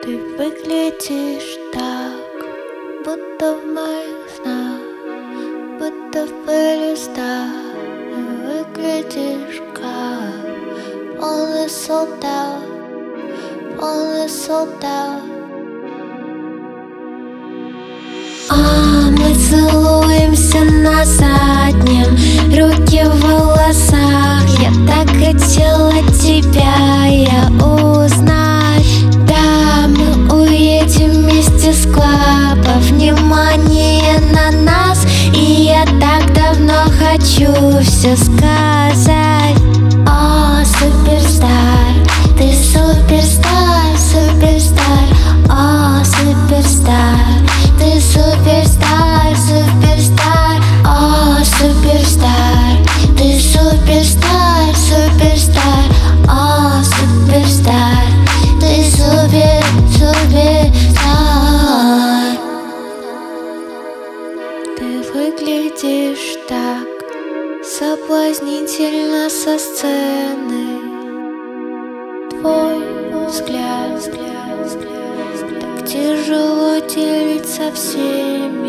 Ты выглядишь так, будто в моих снах, будто в листах. Ты выглядишь как полный солдат, полный солдат. Мы целуемся на заднем, руки в волосах. Я так хотела тебя узнать. Да, мы уедем вместе с клаба. Внимание на нас, и я так давно хочу все сказать. О, суперстар, ты суперстар, суперстар. О, суперстар, ты суперстар, суперстар. О, суперстар, ты суперстар, суперстар. О, суперстар, ты суперстар. Ты выглядишь так соблазнительно со сцены. Твой взгляд так тяжело делить со всеми.